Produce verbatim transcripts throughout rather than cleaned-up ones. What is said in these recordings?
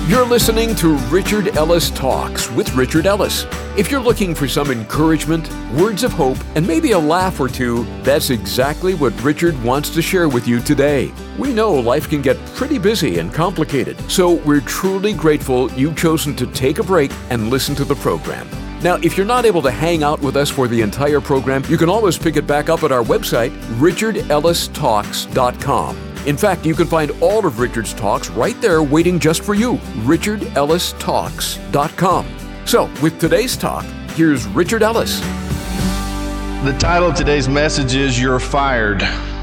You're listening to Richard Ellis Talks with Richard Ellis. If you're looking for some encouragement, words of hope, and maybe a laugh or two, that's exactly what Richard wants to share with you today. We know life can get pretty busy and complicated, so we're truly grateful you've chosen to take a break and listen to the program. Now, if you're not able to hang out with us for the entire program, you can always pick it back up at our website, richard ellis talks dot com. In fact, you can find all of Richard's talks right there waiting just for you, richard ellis talks dot com. So, with today's talk, here's Richard Ellis. The title of today's message is You're Fired.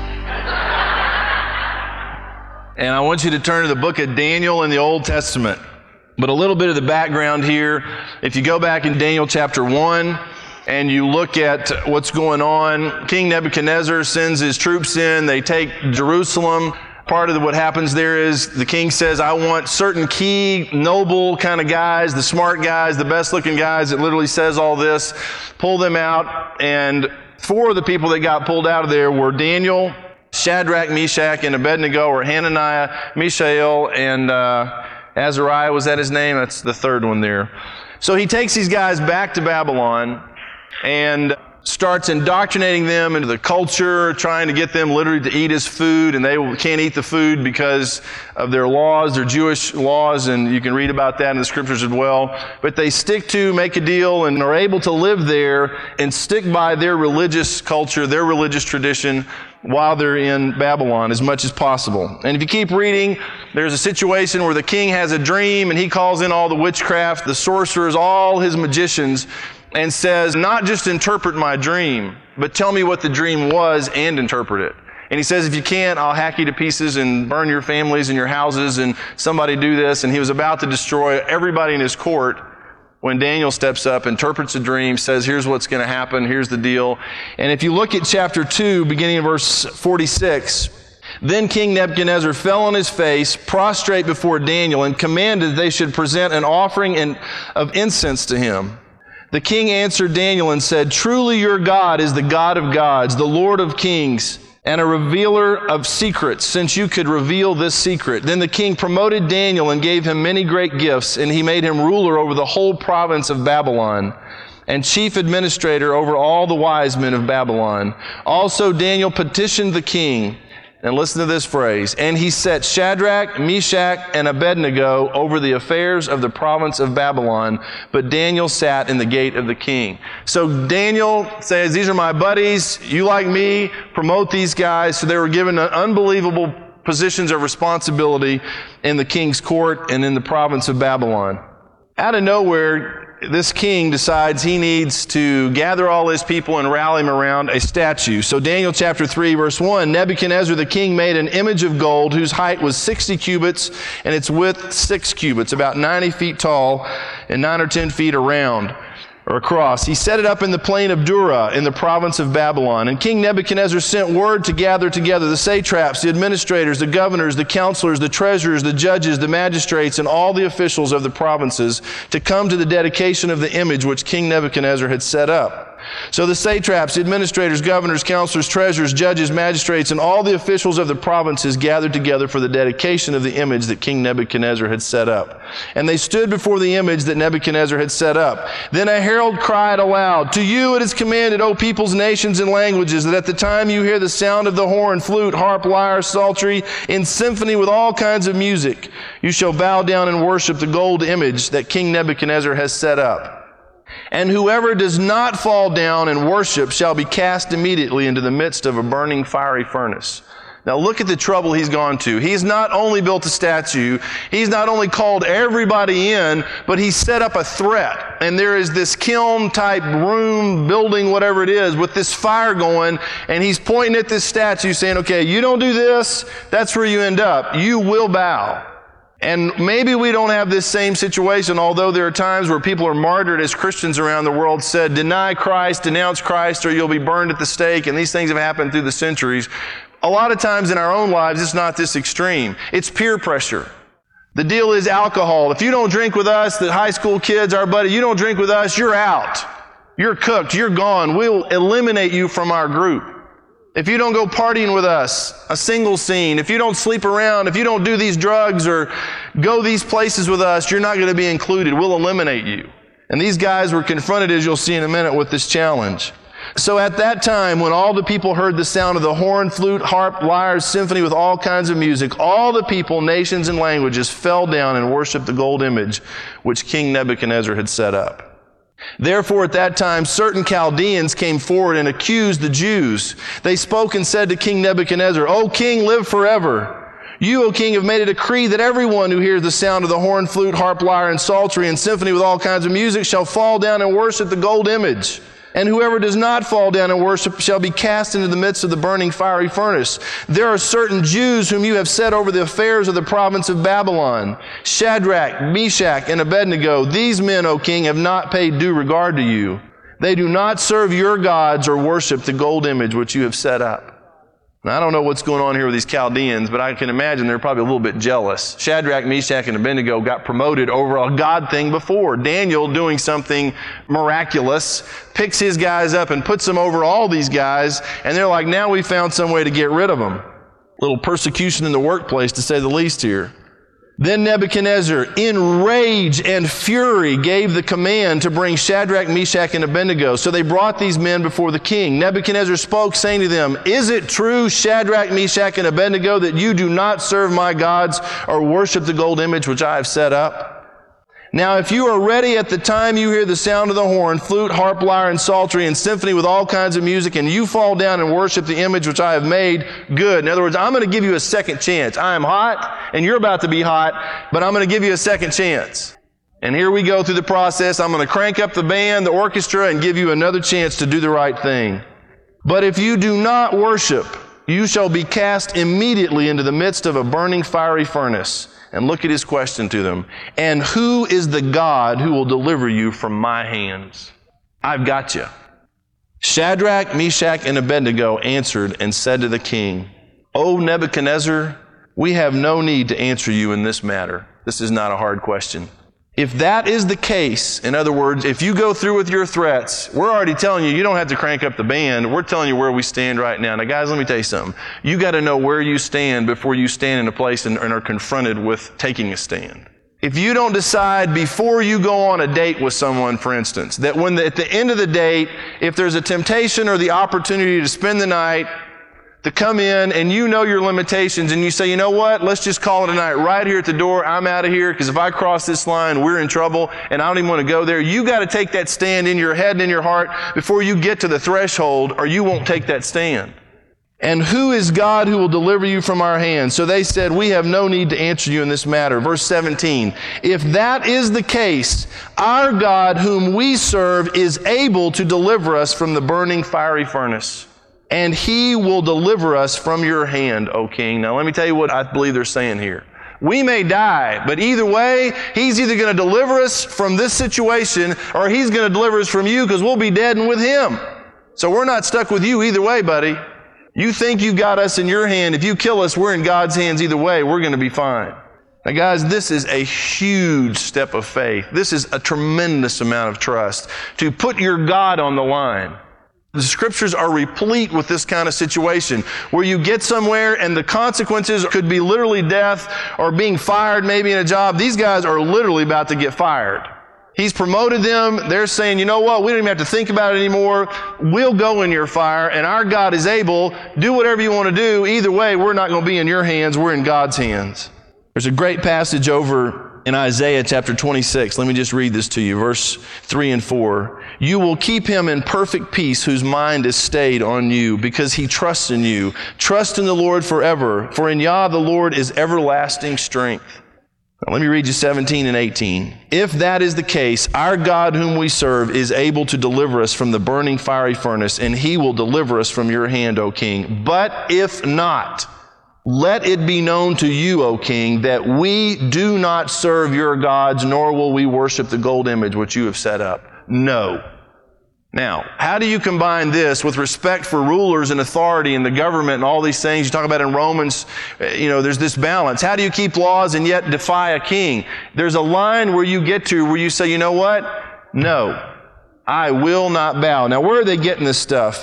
And I want you to turn to the book of Daniel in the Old Testament. But a little bit of the background here, if you go back in Daniel chapter one, and you look at what's going on, King Nebuchadnezzar sends his troops in, they take Jerusalem. Part of what happens there is the king says, I want certain key, noble kind of guys, the smart guys, the best looking guys. It literally says all this. Pull them out. And four of the people that got pulled out of there were Daniel, Shadrach, Meshach, and Abednego, or Hananiah, Mishael, and uh, Azariah. Was that his name? That's the third one there. So he takes these guys back to Babylon and starts indoctrinating them into the culture, trying to get them literally to eat his food, and they can't eat the food because of their laws, their Jewish laws, and you can read about that in the scriptures as well. But they stick to, make a deal, and are able to live there and stick by their religious culture, their religious tradition, while they're in Babylon as much as possible. And if you keep reading, there's a situation where the king has a dream, and he calls in all the witchcraft, the sorcerers, all his magicians, and says, not just interpret my dream, but tell me what the dream was and interpret it. And he says, if you can't, I'll hack you to pieces and burn your families and your houses, and somebody do this. And he was about to destroy everybody in his court when Daniel steps up, interprets a dream, says, here's what's going to happen, here's the deal. And if you look at chapter two, beginning in verse forty-six, then King Nebuchadnezzar fell on his face, prostrate before Daniel, and commanded they should present an offering of incense to him. The king answered Daniel and said, truly your God is the God of gods, the Lord of kings, and a revealer of secrets, since you could reveal this secret. Then the king promoted Daniel and gave him many great gifts, and he made him ruler over the whole province of Babylon, and chief administrator over all the wise men of Babylon. Also Daniel petitioned the king, and listen to this phrase, and he set Shadrach, Meshach, and Abednego over the affairs of the province of Babylon, but Daniel sat in the gate of the king. So Daniel says, these are my buddies, you like me, promote these guys. So they were given unbelievable positions of responsibility in the king's court and in the province of Babylon. Out of nowhere, this king decides he needs to gather all his people and rally them around a statue. So Daniel chapter three, verse one, Nebuchadnezzar the king made an image of gold whose height was sixty cubits and its width six cubits, about ninety feet tall and nine or ten feet around or across. He set it up in the plain of Dura in the province of Babylon. And King Nebuchadnezzar sent word to gather together the satraps, the administrators, the governors, the counselors, the treasurers, the judges, the magistrates, and all the officials of the provinces to come to the dedication of the image which King Nebuchadnezzar had set up. So the satraps, the administrators, governors, counselors, treasurers, judges, magistrates, and all the officials of the provinces gathered together for the dedication of the image that King Nebuchadnezzar had set up. And they stood before the image that Nebuchadnezzar had set up. Then a herald cried aloud, to you it is commanded, O peoples, nations, and languages, that at the time you hear the sound of the horn, flute, harp, lyre, psaltery, in symphony with all kinds of music, you shall bow down and worship the gold image that King Nebuchadnezzar has set up. And whoever does not fall down and worship shall be cast immediately into the midst of a burning fiery furnace. Now look at the trouble he's gone to. He's not only built a statue, he's not only called everybody in, but he's set up a threat. And there is this kiln type room, building, whatever it is, with this fire going, and he's pointing at this statue saying, okay, you don't do this, that's where you end up. You will bow. And maybe we don't have this same situation, although there are times where people are martyred as Christians around the world said, deny Christ, denounce Christ, or you'll be burned at the stake, and these things have happened through the centuries. A lot of times in our own lives, it's not this extreme. It's peer pressure. The deal is alcohol. If you don't drink with us, the high school kids, our buddy, you don't drink with us, you're out. You're cooked. You're gone. We'll eliminate you from our group. If you don't go partying with us, a single scene, if you don't sleep around, if you don't do these drugs or Go these places with us. You're not going to be included. We'll eliminate you. And these guys were confronted, as you'll see in a minute, with this challenge. So at that time, when all the people heard the sound of the horn, flute, harp, lyre, symphony with all kinds of music, all the people, nations, and languages fell down and worshiped the gold image which King Nebuchadnezzar had set up. Therefore, at that time, certain Chaldeans came forward and accused the Jews. They spoke and said to King Nebuchadnezzar, O king, live forever. You, O king, have made a decree that everyone who hears the sound of the horn, flute, harp, lyre, and psaltery, and symphony with all kinds of music shall fall down and worship the gold image. And whoever does not fall down and worship shall be cast into the midst of the burning fiery furnace. There are certain Jews whom you have set over the affairs of the province of Babylon, Shadrach, Meshach, and Abednego. These men, O king, have not paid due regard to you. They do not serve your gods or worship the gold image which you have set up. Now, I don't know what's going on here with these Chaldeans, but I can imagine they're probably a little bit jealous. Shadrach, Meshach, and Abednego got promoted over a God thing before. Daniel, doing something miraculous, picks his guys up and puts them over all these guys, and they're like, now we found some way to get rid of them. A little persecution in the workplace, to say the least here. Then Nebuchadnezzar, in rage and fury, gave the command to bring Shadrach, Meshach, and Abednego. So they brought these men before the king. Nebuchadnezzar spoke, saying to them, Is it true, Shadrach, Meshach, and Abednego, that you do not serve my gods or worship the gold image which I have set up? Now, if you are ready at the time you hear the sound of the horn, flute, harp, lyre, and psaltery, and symphony with all kinds of music, and you fall down and worship the image which I have made, good. In other words, I'm going to give you a second chance. I am hot, and you're about to be hot, but I'm going to give you a second chance. And here we go through the process. I'm going to crank up the band, the orchestra, and give you another chance to do the right thing. But if you do not worship, you shall be cast immediately into the midst of a burning fiery furnace. And look at his question to them. And who is the God who will deliver you from my hands? I've got you. Shadrach, Meshach, and Abednego answered and said to the king, O Nebuchadnezzar, we have no need to answer you in this matter. This is not a hard question. If that is the case, in other words, if you go through with your threats, we're already telling you, you don't have to crank up the band. We're telling you where we stand right now. Now, guys, let me tell you something. You got to know where you stand before you stand in a place and, and are confronted with taking a stand. If you don't decide before you go on a date with someone, for instance, that when the, at the end of the date, if there's a temptation or the opportunity to spend the night, to come in and you know your limitations and you say, you know what, let's just call it a night right here at the door. I'm out of here because if I cross this line, we're in trouble and I don't even want to go there. You got to take that stand in your head and in your heart before you get to the threshold or you won't take that stand. And who is God who will deliver you from our hands? So they said, we have no need to answer you in this matter. Verse seventeen, if that is the case, our God whom we serve is able to deliver us from the burning fiery furnace. And he will deliver us from your hand, O king. Now let me tell you what I believe they're saying here. We may die, but either way, he's either going to deliver us from this situation or he's going to deliver us from you because we'll be dead and with him. So we're not stuck with you either way, buddy. You think you've got us in your hand. If you kill us, we're in God's hands either way. We're going to be fine. Now guys, this is a huge step of faith. This is a tremendous amount of trust to put your God on the line. The scriptures are replete with this kind of situation where you get somewhere and the consequences could be literally death or being fired maybe in a job. These guys are literally about to get fired. He's promoted them. They're saying, you know what? We don't even have to think about it anymore. We'll go in your fire and our God is able. Do whatever you want to do. Either way, we're not going to be in your hands. We're in God's hands. There's a great passage over in Isaiah chapter twenty-six. Let me just read this to you. Verse three and four. You will keep him in perfect peace whose mind is stayed on you because he trusts in you. Trust in the Lord forever. For in Yah the Lord is everlasting strength. Now, let me read you seventeen and eighteen. If that is the case, our God whom we serve is able to deliver us from the burning fiery furnace, and he will deliver us from your hand, O king. But if not, let it be known to you, O king, that we do not serve your gods, nor will we worship the gold image which you have set up. No. Now, how do you combine this with respect for rulers and authority and the government and all these things? You talk about in Romans, you know, there's this balance. How do you keep laws and yet defy a king? There's a line where you get to where you say, you know what? No, I will not bow. Now, where are they getting this stuff?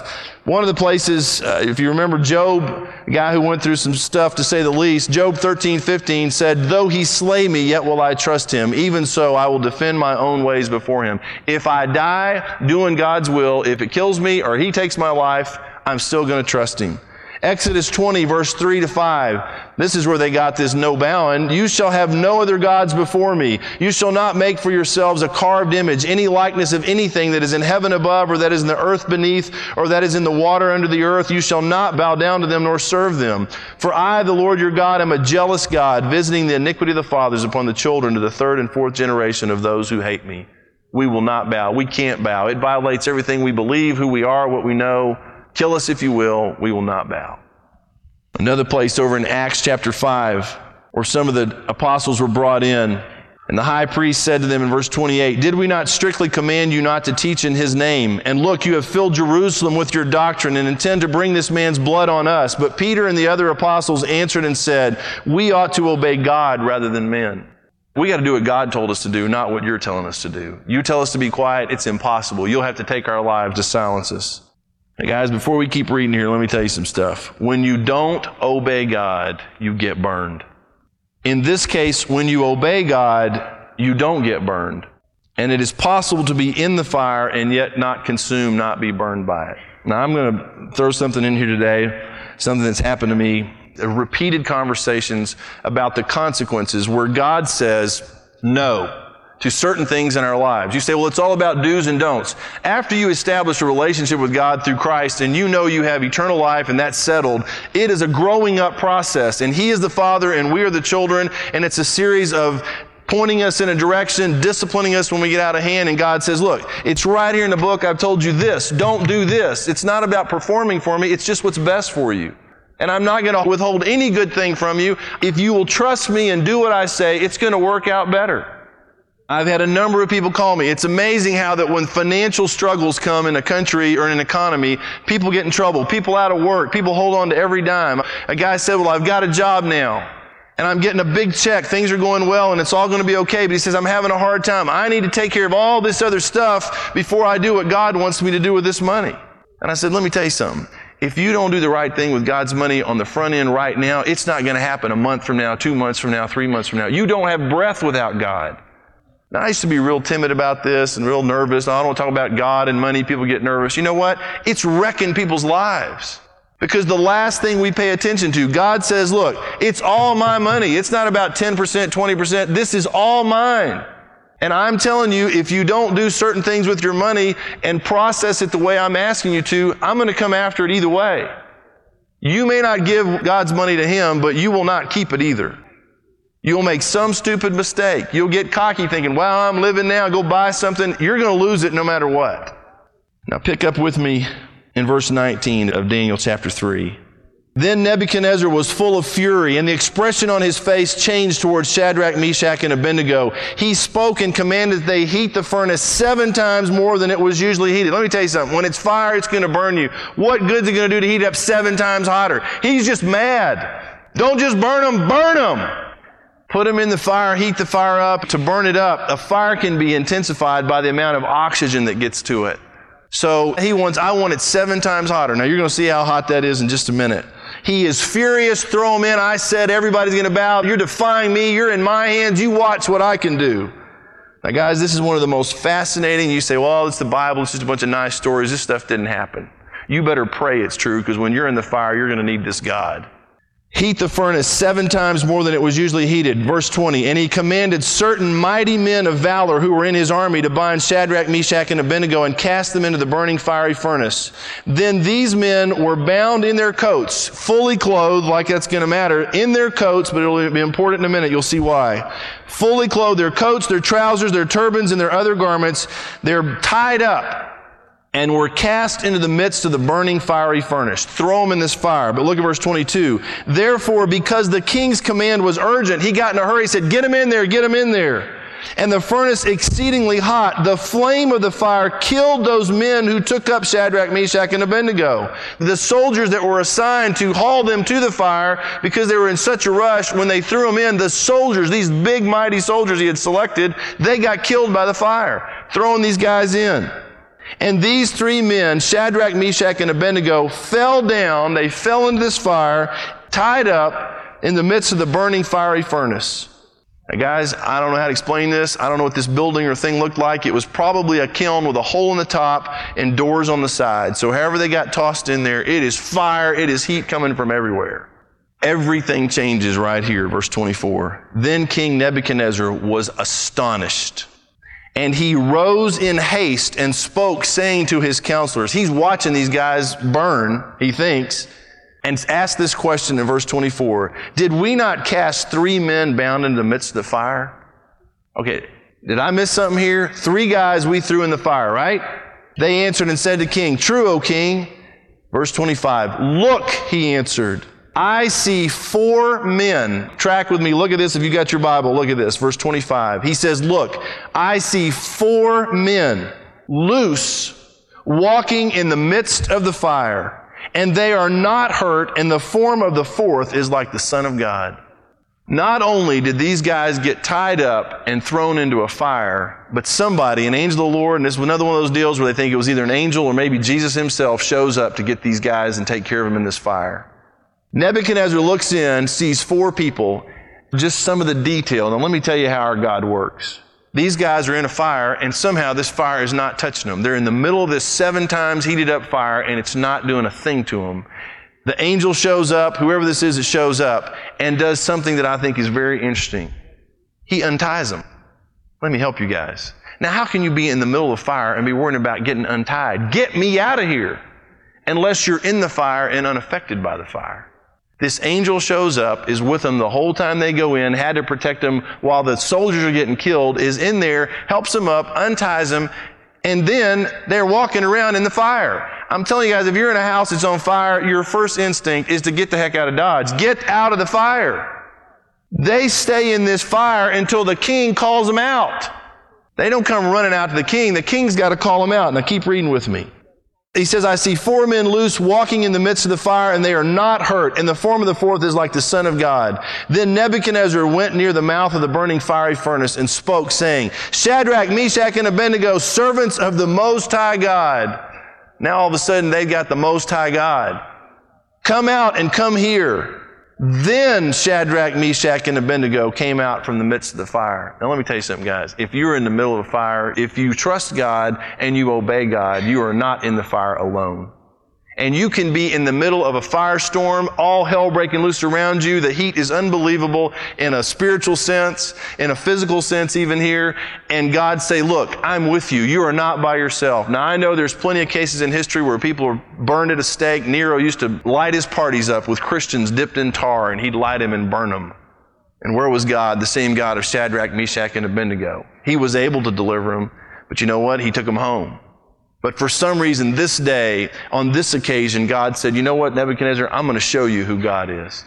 One of the places, uh, if you remember Job, a guy who went through some stuff to say the least, Job thirteen fifteen said, though he slay me, yet will I trust him. Even so, I will defend my own ways before him. If I die doing God's will, if it kills me or he takes my life, I'm still going to trust him. Exodus twenty, verse three to five. This is where they got this no bowing. You shall have no other gods before me. You shall not make for yourselves a carved image, any likeness of anything that is in heaven above, or that is in the earth beneath, or that is in the water under the earth. You shall not bow down to them nor serve them. For I, the Lord your God, am a jealous God, visiting the iniquity of the fathers upon the children to the third and fourth generation of those who hate me. We will not bow. We can't bow. It violates everything we believe, who we are, what we know. Kill us if you will, we will not bow. Another place over in Acts chapter five, where some of the apostles were brought in, and the high priest said to them in verse twenty-eight, did we not strictly command you not to teach in his name? And look, you have filled Jerusalem with your doctrine and intend to bring this man's blood on us. But Peter and the other apostles answered and said, we ought to obey God rather than men. We got to do what God told us to do, not what you're telling us to do. You tell us to be quiet, it's impossible. You'll have to take our lives to silence us. Hey guys, before we keep reading here, let me tell you some stuff. When you don't obey God, you get burned. In this case, when you obey God, you don't get burned. And it is possible to be in the fire and yet not consumed, not be burned by it. Now, I'm going to throw something in here today, something that's happened to me, repeated conversations about the consequences where God says no to certain things in our lives. You say, well, it's all about do's and don'ts. After you establish a relationship with God through Christ and you know you have eternal life and that's settled, it is a growing up process. And He is the Father and we are the children, and it's a series of pointing us in a direction, disciplining us when we get out of hand, and God says, look, it's right here in the book. I've told you this. Don't do this. It's not about performing for me. It's just what's best for you. And I'm not going to withhold any good thing from you. If you will trust me and do what I say, it's going to work out better. I've had a number of people call me. It's amazing how that when financial struggles come in a country or in an economy, people get in trouble. People out of work. People hold on to every dime. A guy said, well, I've got a job now, and I'm getting a big check. Things are going well, and it's all going to be okay. But he says, I'm having a hard time. I need to take care of all this other stuff before I do what God wants me to do with this money. And I said, let me tell you something. If you don't do the right thing with God's money on the front end right now, it's not going to happen a month from now, two months from now, three months from now. You don't have breath without God. Now, I used to be real timid about this and real nervous. I don't want to talk about God and money. People get nervous. You know what? It's wrecking people's lives. Because the last thing we pay attention to, God says, look, it's all my money. It's not about ten percent, twenty percent. This is all mine. And I'm telling you, if you don't do certain things with your money and process it the way I'm asking you to, I'm going to come after it either way. You may not give God's money to Him, but you will not keep it either. You'll make some stupid mistake. You'll get cocky thinking, wow, I'm living now, go buy something. You're going to lose it no matter what. Now pick up with me in verse nineteen of Daniel chapter three. Then Nebuchadnezzar was full of fury, and the expression on his face changed towards Shadrach, Meshach, and Abednego. He spoke and commanded that they heat the furnace seven times more than it was usually heated. Let me tell you something. When it's fire, it's going to burn you. What good is it going to do to heat it up seven times hotter? He's just mad. Don't just burn them, burn them. Put them in the fire, heat the fire up. To burn it up, a fire can be intensified by the amount of oxygen that gets to it. So he wants, I want it seven times hotter. Now you're going to see how hot that is in just a minute. He is furious. Throw him in. I said everybody's going to bow. You're defying me. You're in my hands. You watch what I can do. Now guys, this is one of the most fascinating. You say, well, it's the Bible. It's just a bunch of nice stories. This stuff didn't happen. You better pray it's true, because when you're in the fire, you're going to need this God. Heat the furnace seven times more than it was usually heated. Verse twenty, and he commanded certain mighty men of valor who were in his army to bind Shadrach, Meshach, and Abednego and cast them into the burning fiery furnace. Then these men were bound in their coats, fully clothed, like that's going to matter, in their coats, but it'll be important in a minute. You'll see why. Fully clothed, their coats, their trousers, their turbans, and their other garments. They're tied up and were cast into the midst of the burning fiery furnace. Throw them in this fire. But look at verse twenty-two. Therefore, because the king's command was urgent, he got in a hurry. He said, get them in there, get them in there. And the furnace exceedingly hot, the flame of the fire killed those men who took up Shadrach, Meshach, and Abednego. The soldiers that were assigned to haul them to the fire, because they were in such a rush, when they threw them in, the soldiers, these big mighty soldiers he had selected, they got killed by the fire, throwing these guys in. And these three men, Shadrach, Meshach, and Abednego, fell down. They fell into this fire, tied up in the midst of the burning fiery furnace. Now guys, I don't know how to explain this. I don't know what this building or thing looked like. It was probably a kiln with a hole in the top and doors on the side. So however they got tossed in there, it is fire, it is heat coming from everywhere. Everything changes right here, verse twenty-four. Then King Nebuchadnezzar was astonished, and he rose in haste and spoke, saying to his counselors, he's watching these guys burn, he thinks, and asked this question in verse twenty-four. Did we not cast three men bound into the midst of the fire? Okay, did I miss something here? Three guys we threw in the fire, right? They answered and said to King, true, O king. Verse twenty-five, look, he answered, I see four men. Track with me. Look at this. If you got your Bible, look at this. Verse twenty-five. He says, look, I see four men loose walking in the midst of the fire, and they are not hurt, and the form of the fourth is like the Son of God. Not only did these guys get tied up and thrown into a fire, but somebody, an angel of the Lord, and this was another one of those deals where they think it was either an angel or maybe Jesus himself, shows up to get these guys and take care of them in this fire. Nebuchadnezzar looks in, sees four people, just some of the detail. Now let me tell you how our God works. These guys are in a fire, and somehow this fire is not touching them. They're in the middle of this seven times heated up fire, and it's not doing a thing to them. The angel shows up, whoever this is that shows up, and does something that I think is very interesting. He unties them. Let me help you guys. Now how can you be in the middle of fire and be worrying about getting untied? Get me out of here, unless you're in the fire and unaffected by the fire. This angel shows up, is with them the whole time they go in, had to protect them while the soldiers are getting killed, is in there, helps them up, unties them, and then they're walking around in the fire. I'm telling you guys, if you're in a house that's on fire, your first instinct is to get the heck out of Dodge. Get out of the fire. They stay in this fire until the king calls them out. They don't come running out to the king. The king's got to call them out. Now keep reading with me. He says, I see four men loose walking in the midst of the fire, and they are not hurt, and the form of the fourth is like the Son of God. Then Nebuchadnezzar went near the mouth of the burning fiery furnace and spoke, saying, Shadrach, Meshach, and Abednego, servants of the Most High God. Now all of a sudden they've got the Most High God. Come out and come here. Then Shadrach, Meshach, and Abednego came out from the midst of the fire. Now let me tell you something, guys. If you're in the middle of a fire, if you trust God and you obey God, you are not in the fire alone. And you can be in the middle of a firestorm, all hell breaking loose around you. The heat is unbelievable in a spiritual sense, in a physical sense even here. And God say, look, I'm with you. You are not by yourself. Now I know there's plenty of cases in history where people are burned at a stake. Nero used to light his parties up with Christians dipped in tar, and he'd light them and burn them. And where was God? The same God of Shadrach, Meshach, and Abednego. He was able to deliver them, but you know what? He took them home. But for some reason, this day, on this occasion, God said, you know what, Nebuchadnezzar, I'm going to show you who God is.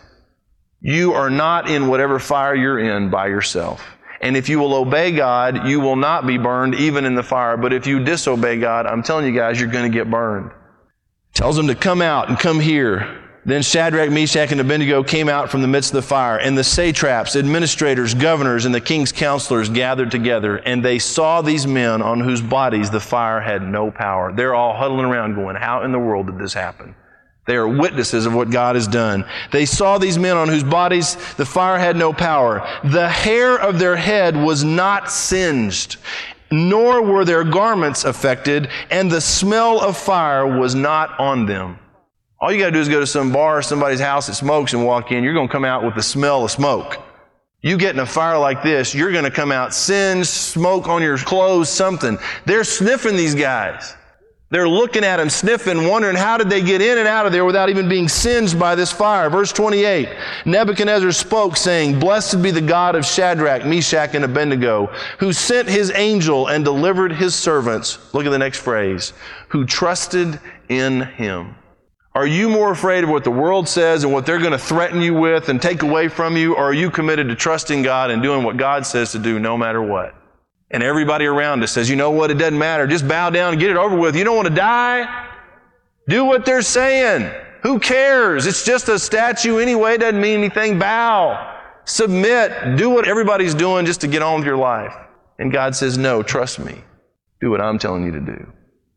You are not in whatever fire you're in by yourself. And if you will obey God, you will not be burned even in the fire. But if you disobey God, I'm telling you guys, you're going to get burned. Tells them to come out and come here. Then Shadrach, Meshach, and Abednego came out from the midst of the fire, and the satraps, administrators, governors, and the king's counselors gathered together, and they saw these men on whose bodies the fire had no power. They're all huddling around going, how in the world did this happen? They are witnesses of what God has done. They saw these men on whose bodies the fire had no power. The hair of their head was not singed, nor were their garments affected, and the smell of fire was not on them. All you got to do is go to some bar or somebody's house that smokes and walk in. You're going to come out with the smell of smoke. You get in a fire like this, you're going to come out singed, smoke on your clothes, something. They're sniffing these guys. They're looking at them, sniffing, wondering how did they get in and out of there without even being singed by this fire. Verse twenty-eight, Nebuchadnezzar spoke, saying, Blessed be the God of Shadrach, Meshach, and Abednego, who sent his angel and delivered his servants, look at the next phrase, who trusted in him. Are you more afraid of what the world says and what they're going to threaten you with and take away from you, or are you committed to trusting God and doing what God says to do no matter what? And everybody around us says, you know what, it doesn't matter. Just bow down and get it over with. You don't want to die? Do what they're saying. Who cares? It's just a statue anyway. It doesn't mean anything. Bow. Submit. Do what everybody's doing just to get on with your life. And God says, no, trust me. Do what I'm telling you to do.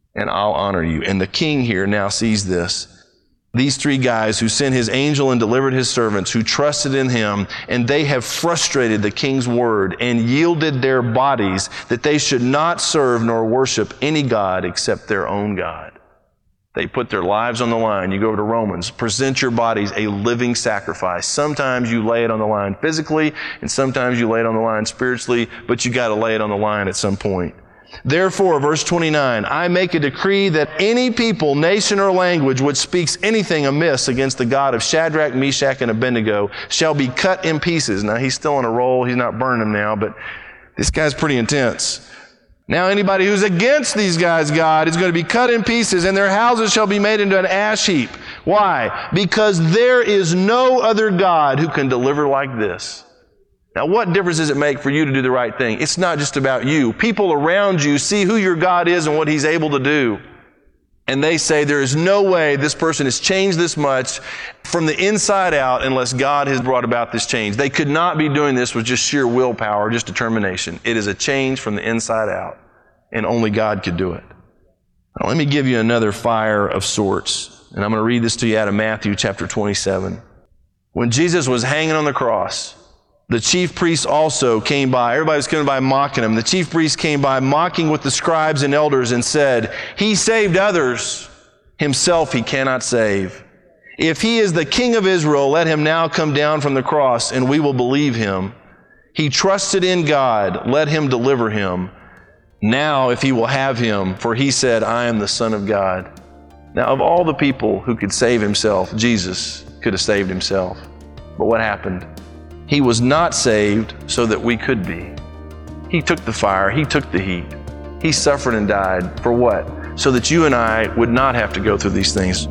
and I'll honor you. And the king here now sees this. These three guys who sent his angel and delivered his servants, who trusted in him, and they have frustrated the king's word and yielded their bodies that they should not serve nor worship any god except their own God. They put their lives on the line. You go over to Romans, present your bodies a living sacrifice. Sometimes you lay it on the line physically, and sometimes you lay it on the line spiritually, but you got to lay it on the line at some point. Therefore, verse twenty-nine, I make a decree that any people, nation, or language which speaks anything amiss against the God of Shadrach, Meshach, and Abednego shall be cut in pieces. Now, he's still on a roll. He's not burning them now, but this guy's pretty intense. Now, anybody who's against these guys' God is going to be cut in pieces, and their houses shall be made into an ash heap. Why? Because there is no other God who can deliver like this. Now, what difference does it make for you to do the right thing? It's not just about you. People around you see who your God is and what He's able to do. And they say there is no way this person has changed this much from the inside out unless God has brought about this change. They could not be doing this with just sheer willpower, just determination. It is a change from the inside out, and only God could do it. Now, let me give you another fire of sorts, and I'm going to read this to you out of Matthew chapter twenty-seven. When Jesus was hanging on the cross, the chief priests also came by. Everybody was coming by mocking him. The chief priests came by mocking with the scribes and elders and said, He saved others. Himself he cannot save. If he is the King of Israel, let him now come down from the cross and we will believe him. He trusted in God. Let him deliver him. Now if he will have him, for he said, I am the Son of God. Now of all the people who could save himself, Jesus could have saved himself. But what happened? He was not saved so that we could be. He took the fire. He took the heat. He suffered and died. For what? So that you and I would not have to go through these things.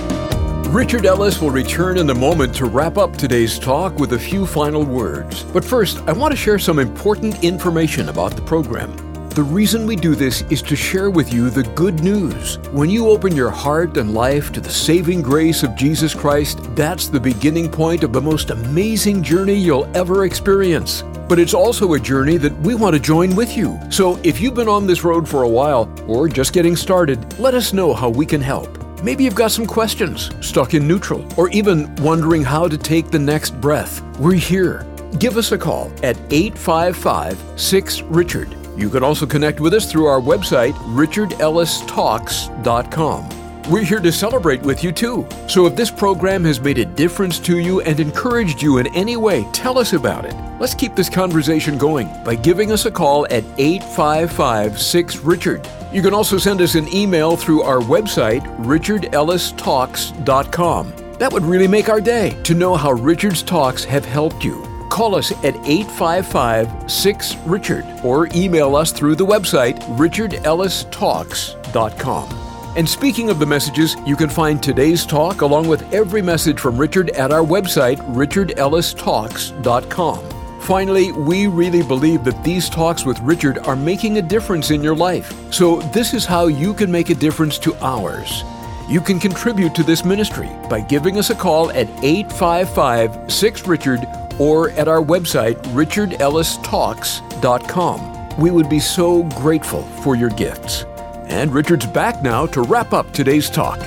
Richard Ellis will return in a moment to wrap up today's talk with a few final words. But first, I want to share some important information about the program. The reason we do this is to share with you the good news. When you open your heart and life to the saving grace of Jesus Christ, that's the beginning point of the most amazing journey you'll ever experience. But it's also a journey that we want to join with you. So if you've been on this road for a while or just getting started, let us know how we can help. Maybe you've got some questions, stuck in neutral, or even wondering how to take the next breath. We're here. Give us a call at eight five five, six, Richard. You can also connect with us through our website, richard ellis talks dot com. We're here to celebrate with you too. So if this program has made a difference to you and encouraged you in any way, tell us about it. Let's keep this conversation going by giving us a call at eight five five, six, Richard. You can also send us an email through our website, richard ellis talks dot com. That would really make our day to know how Richard's Talks have helped you. Call us at eight five five, six, Richard or email us through the website, richard ellis talks dot com. And speaking of the messages, you can find today's talk along with every message from Richard at our website, richard ellis talks dot com. Finally, we really believe that these talks with Richard are making a difference in your life. So this is how you can make a difference to ours. You can contribute to this ministry by giving us a call at eight five five, six, Richard or at our website, richard ellis talks dot com. We would be so grateful for your gifts. And Richard's back now to wrap up today's talk.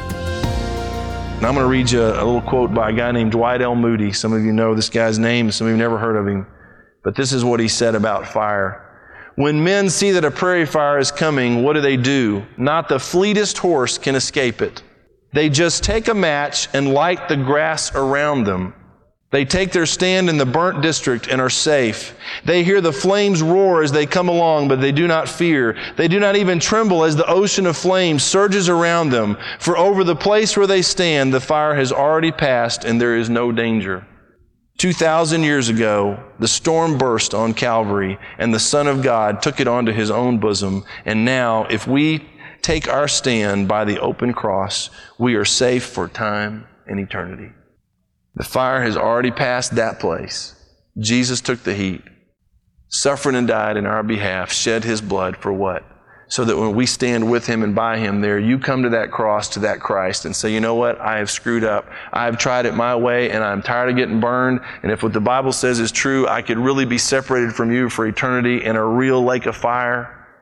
And I'm going to read you a little quote by a guy named Dwight L. Moody. Some of you know this guy's name, some of you never heard of him. But this is what he said about fire. When men see that a prairie fire is coming, what do they do? Not the fleetest horse can escape it. They just take a match and light the grass around them. They take their stand in the burnt district and are safe. They hear the flames roar as they come along, but they do not fear. They do not even tremble as the ocean of flames surges around them. For over the place where they stand, the fire has already passed and there is no danger. Two thousand years ago, the storm burst on Calvary and the Son of God took it onto His own bosom. And now, if we take our stand by the open cross, we are safe for time and eternity. The fire has already passed that place. Jesus took the heat, suffered and died in our behalf, shed His blood for what? So that when we stand with Him and by Him there, you come to that cross, to that Christ, and say, you know what? I have screwed up. I have tried it my way, and I'm tired of getting burned. And if what the Bible says is true, I could really be separated from you for eternity in a real lake of fire.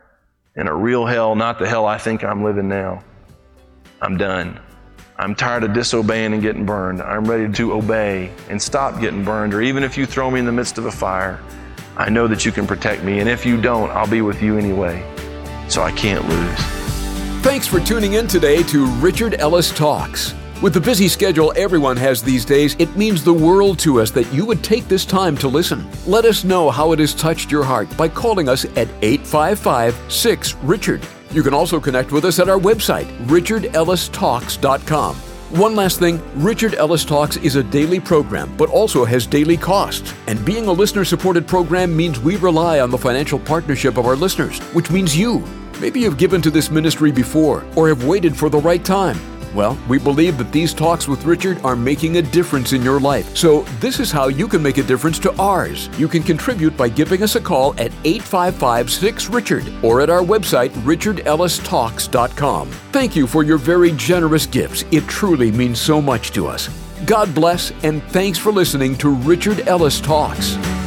in a real hell, not the hell I think I'm living now. I'm done. I'm tired of disobeying and getting burned. I'm ready to obey and stop getting burned. Or even if you throw me in the midst of a fire, I know that you can protect me. And if you don't, I'll be with you anyway. So I can't lose. Thanks for tuning in today to Richard Ellis Talks. With the busy schedule everyone has these days, it means the world to us that you would take this time to listen. Let us know how it has touched your heart by calling us at eight five five, six, Richard. You can also connect with us at our website, richard ellis talks dot com. One last thing, Richard Ellis Talks is a daily program, but also has daily costs. And being a listener-supported program means we rely on the financial partnership of our listeners, which means you. Maybe you've given to this ministry before, or have waited for the right time. Well, we believe that these talks with Richard are making a difference in your life. So this is how you can make a difference to ours. You can contribute by giving us a call at eight five five, six, Richard or at our website, richard ellis talks dot com. Thank you for your very generous gifts. It truly means so much to us. God bless, and thanks for listening to Richard Ellis Talks.